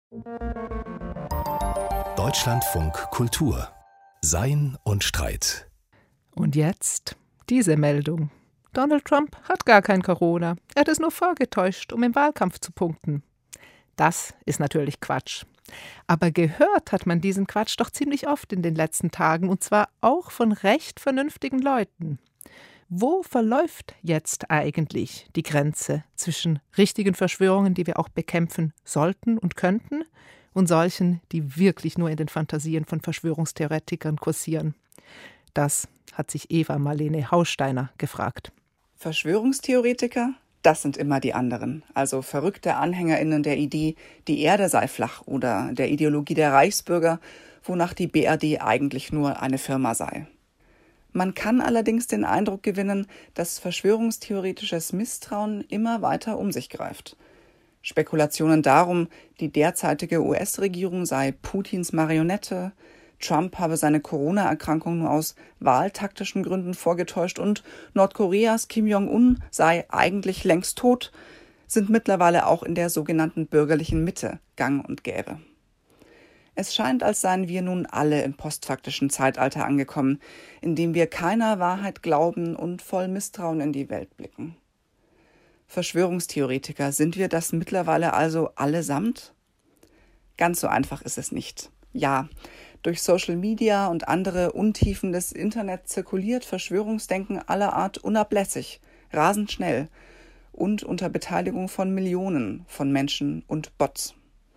Deutschlandfunk Kultur. Sein und Streit. Und jetzt diese Meldung. Donald Trump hat gar kein Corona. Er hat es nur vorgetäuscht, um im Wahlkampf zu punkten. Das ist natürlich Quatsch. Aber gehört hat man diesen Quatsch doch ziemlich oft in den letzten Tagen, und zwar auch von recht vernünftigen Leuten. Wo verläuft jetzt eigentlich die Grenze zwischen richtigen Verschwörungen, die wir auch bekämpfen sollten und könnten, und solchen, die wirklich nur in den Fantasien von Verschwörungstheoretikern kursieren? Das hat sich Eva Marlene Hausteiner gefragt. Verschwörungstheoretiker? Das sind immer die anderen, also verrückte AnhängerInnen der Idee, die Erde sei flach, oder der Ideologie der Reichsbürger, wonach die BRD eigentlich nur eine Firma sei. Man kann allerdings den Eindruck gewinnen, dass verschwörungstheoretisches Misstrauen immer weiter um sich greift. Spekulationen darum, die derzeitige US-Regierung sei Putins Marionette, Trump habe seine Corona-Erkrankung nur aus wahltaktischen Gründen vorgetäuscht und Nordkoreas Kim Jong-un sei eigentlich längst tot, sind mittlerweile auch in der sogenannten bürgerlichen Mitte gang und gäbe. Es scheint, als seien wir nun alle im postfaktischen Zeitalter angekommen, in dem wir keiner Wahrheit glauben und voll Misstrauen in die Welt blicken. Verschwörungstheoretiker, sind wir das mittlerweile also allesamt? Ganz so einfach ist es nicht. Ja, durch Social Media und andere Untiefen des Internets zirkuliert Verschwörungsdenken aller Art unablässig, rasend schnell und unter Beteiligung von Millionen von Menschen und Bots.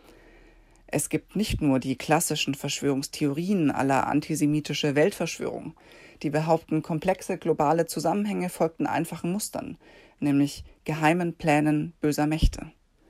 Es gibt nicht nur die klassischen Verschwörungstheorien à la antisemitische Weltverschwörung, die behaupten, komplexe globale Zusammenhänge folgten einfachen Mustern, nämlich geheimen Plänen böser Mächte.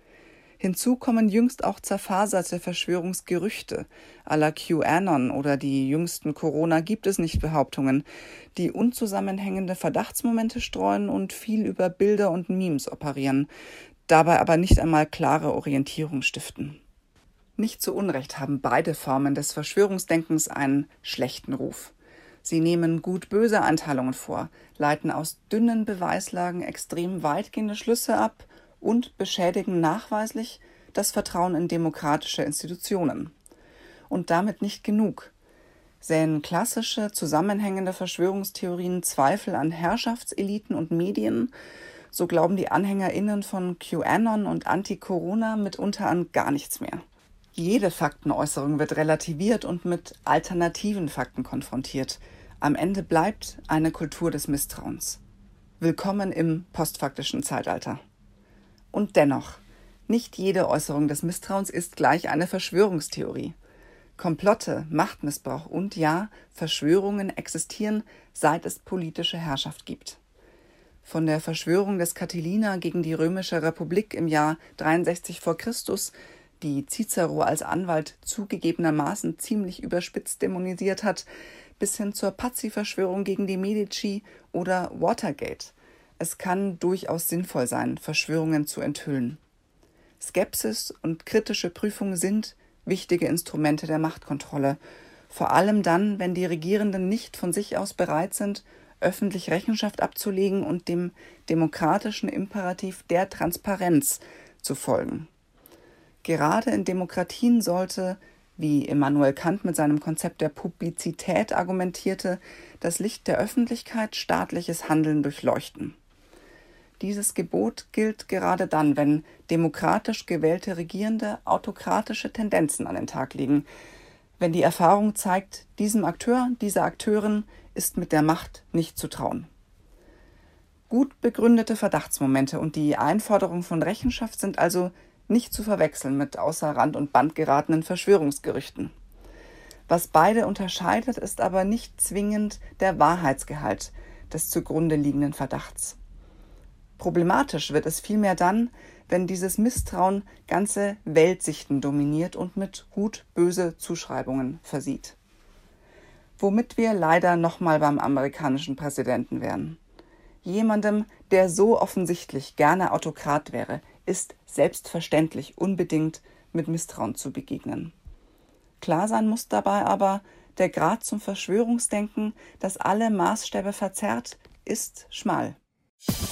Hinzu kommen jüngst auch zerfaserte Verschwörungsgerüchte à la QAnon oder die jüngsten Corona-gibt-es-nicht-Behauptungen, die unzusammenhängende Verdachtsmomente streuen und viel über Bilder und Memes operieren, dabei aber nicht einmal klare Orientierung stiften. Nicht zu Unrecht haben beide Formen des Verschwörungsdenkens einen schlechten Ruf. Sie nehmen gut-böse Einteilungen vor, leiten aus dünnen Beweislagen extrem weitgehende Schlüsse ab und beschädigen nachweislich das Vertrauen in demokratische Institutionen. Und damit nicht genug. Säen klassische, zusammenhängende Verschwörungstheorien Zweifel an Herrschaftseliten und Medien, so glauben die AnhängerInnen von QAnon und Anti-Corona mitunter an gar nichts mehr. Jede Faktenäußerung wird relativiert und mit alternativen Fakten konfrontiert. Am Ende bleibt eine Kultur des Misstrauens. Willkommen im postfaktischen Zeitalter. Und dennoch, nicht jede Äußerung des Misstrauens ist gleich eine Verschwörungstheorie. Komplotte, Machtmissbrauch und ja, Verschwörungen existieren, seit es politische Herrschaft gibt. Von der Verschwörung des Catilina gegen die Römische Republik im Jahr 63 vor Christus, die Cicero als Anwalt zugegebenermaßen ziemlich überspitzt dämonisiert hat, bis hin zur Pazzi-Verschwörung gegen die Medici oder Watergate. Es kann durchaus sinnvoll sein, Verschwörungen zu enthüllen. Skepsis und kritische Prüfung sind wichtige Instrumente der Machtkontrolle, vor allem dann, wenn die Regierenden nicht von sich aus bereit sind, öffentlich Rechenschaft abzulegen und dem demokratischen Imperativ der Transparenz zu folgen. Gerade in Demokratien sollte, wie Immanuel Kant mit seinem Konzept der Publizität argumentierte, das Licht der Öffentlichkeit staatliches Handeln durchleuchten. Dieses Gebot gilt gerade dann, wenn demokratisch gewählte Regierende autokratische Tendenzen an den Tag legen, wenn die Erfahrung zeigt, diesem Akteur, dieser Akteurin ist mit der Macht nicht zu trauen. Gut begründete Verdachtsmomente und die Einforderung von Rechenschaft sind also nicht zu verwechseln mit außer Rand und Band geratenen Verschwörungsgerüchten. Was beide unterscheidet, ist aber nicht zwingend der Wahrheitsgehalt des zugrunde liegenden Verdachts. Problematisch wird es vielmehr dann, wenn dieses Misstrauen ganze Weltsichten dominiert und mit gut-böse Zuschreibungen versieht. Womit wir leider nochmal beim amerikanischen Präsidenten wären. Jemandem, der so offensichtlich gerne Autokrat wäre, ist selbstverständlich unbedingt mit Misstrauen zu begegnen. Klar sein muss dabei aber, der Grad zum Verschwörungsdenken, das alle Maßstäbe verzerrt, ist schmal.